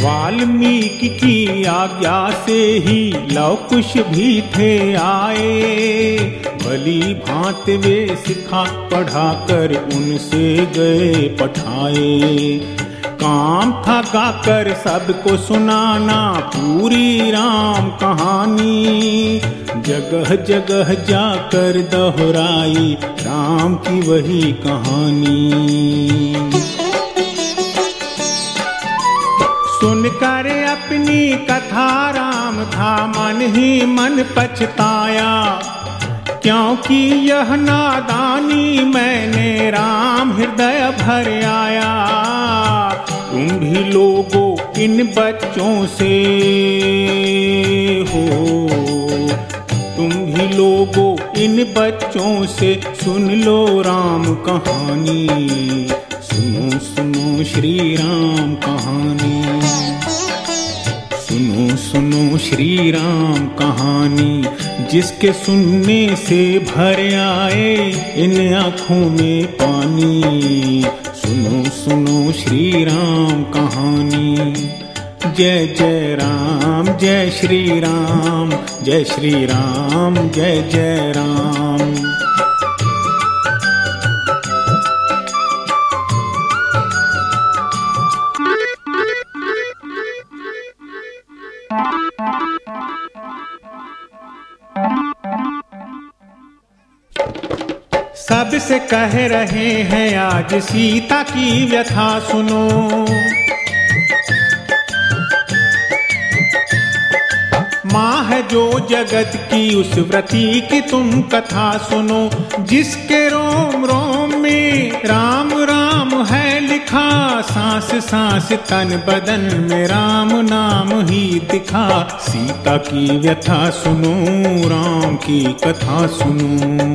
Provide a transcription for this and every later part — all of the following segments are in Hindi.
वाल्मीकि की आज्ञा से ही लव कुश भी थे आए, भली भांति वे सिखा पढ़ा कर उनसे गए पठाए। काम था गाकर सबको सुनाना पूरी राम कहानी, जगह जगह जाकर दोहराई राम की वही कहानी। सुनकर अपनी कथा राम था मन ही मन पछताया, क्योंकि यह नादानी मैंने राम हृदय भर आया। तुम भी लोगों इन बच्चों से हो, तुम भी लोगों इन बच्चों से सुन लो राम कहानी, सुनो सुनो श्री राम कहानी, सुनो सुनो श्री राम कहानी, जिसके सुनने से भर आए इन आँखों में पानी। सुनो सुनो श्री राम कहानी। जय जय राम जय श्री राम, जय श्री राम जय जय राम। सबसे कह रहे हैं आज सीता की व्यथा सुनो, माँ है जो जगत की उस व्रती की तुम कथा सुनो, जिसके रोम रोम में राम राम है लिखा, सांस सांस तन बदन में राम नाम ही दिखा। सीता की व्यथा सुनो, राम की कथा सुनो।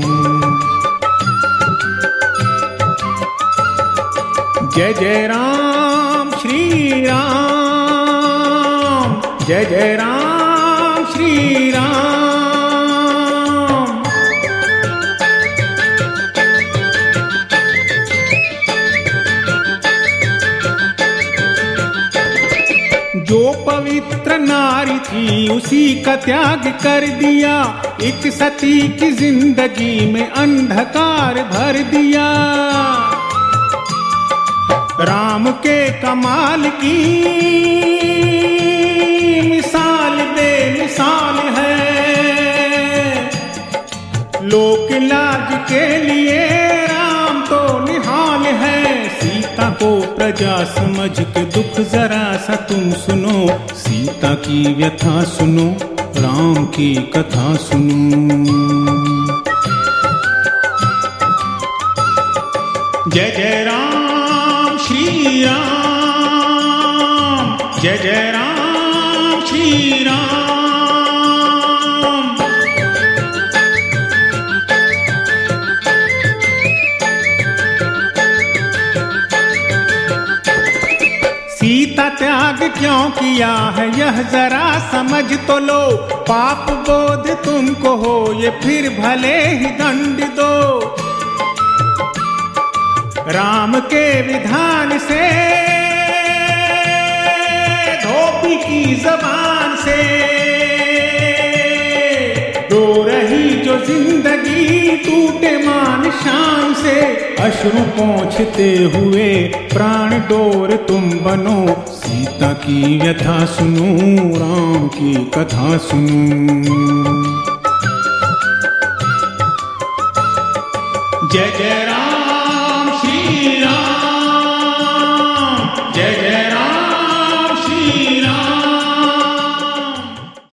जय जय राम श्री राम, जय जय राम श्री राम। जो पवित्र नारी थी उसी का त्याग कर दिया, एक सती की जिंदगी में अंधकार भर दिया। राम के कमाल की मिसाल बेमिसाल है, लोक लाज के लिए राम तो निहाल है। सीता को प्रजा समझ के दुख जरा सा तुम सुनो, सीता की व्यथा सुनो, राम की कथा सुनो। जय जय राम श्री राम, जय जय राम श्री राम। सीता त्याग क्यों किया है यह जरा समझ तो लो, पाप बोध तुमको हो ये फिर भले ही दंड दो। राम के विधान से धोबी की जबान से रो रही जो जिंदगी टूटे मान शान से, अश्रु पोंछते हुए प्राण डोर तुम बनो। सीता की व्यथा सुनो, राम की कथा सुनो। जय जय राम श्री राम, जय जय